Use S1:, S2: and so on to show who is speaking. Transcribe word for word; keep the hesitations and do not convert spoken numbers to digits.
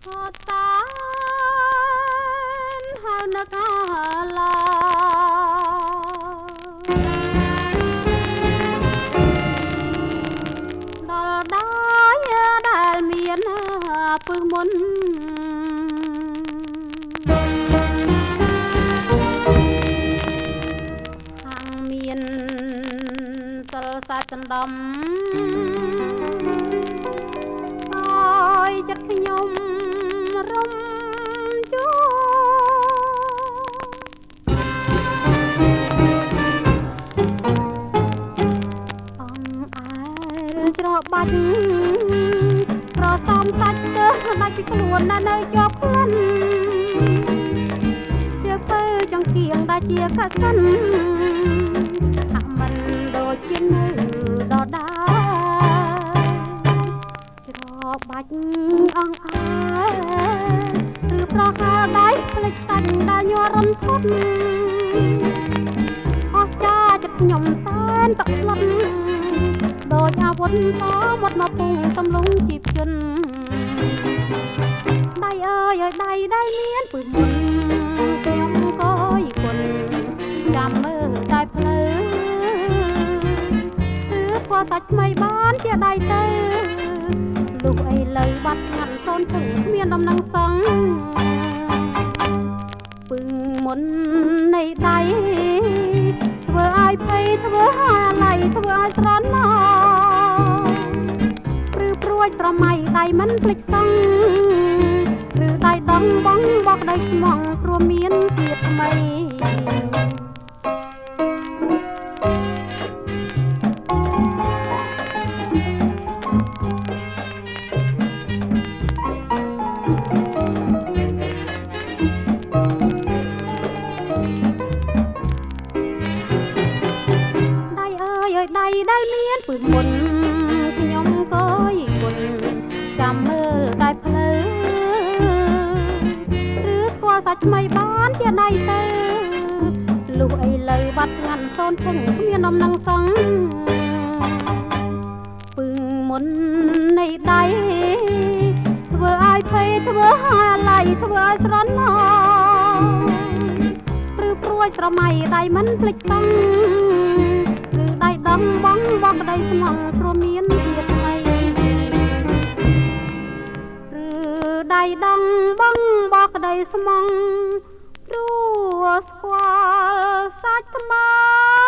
S1: តតានហើយនឹកឡាដល់ដែរដែលមានពឹសមុនខាងមានសិលសាច់ដណ្ដំចិត្តខ្ញុំរំជួអងអែលច្របាច់ប្រសំសាច់ទៅដាច់ពីខ្លួនណានៅជាប់ក្លិនជាពើចង្កៀងដែលជាកសិនអាមិនដូចជានៅដដាបាច់អងអើឬប្រហើដៃផ្លេចសាច់ដែលញ័ររំភត់អស់ចាចិត្តខ្ញុំសែនតក់ស្លុតដូចអាវុធតមុតមកពុងសំឡុងជីបជនដៃអើយឲ្យដៃដែលមានពឹសមុនខ្ញុំក៏យគុណចាំមើលតែផ្លូវគឺព្រោះសាច់ថ្មីបានជាដៃទៅលុះអីលើបាត់ខាត់សូនទៅគ្មានដំណឹងសងពឹងមុននៃដៃធ្វើឲ្យភ័យធ្វើឲ្យអាឡ័យធ្វើឲ្យស្រន់មកឬព្រួយប្រមៃដៃមិនភ្លេចសងឬដៃដងបងបោកដៃស្មងព្រោះមានទៀតថ្មីដៃដែលមានពឹសមុនខ្ញុំក៏យគុណចាំមើលតែផ្លូវឬស្គាល់សាច់ថ្មីបានជាដៃទៅលុះអីលើបាត់ងាន់សូនពុំគ្មានដំណឹងសងពឹងមុននៃដៃធ្វើឲ្យភ័យធ្វើឲ្យអាឡ័យធ្វើឲ្យស្រន់មកឬព្រួយស្រមៃដៃមិនភ្លេចសងដៃដងបងបោកដៃស្មងព្រោះមានទៀតថ្មីឬដៃដងបងបោកដៃស្មងព្រោះស្គាល់សាច់ថ្មី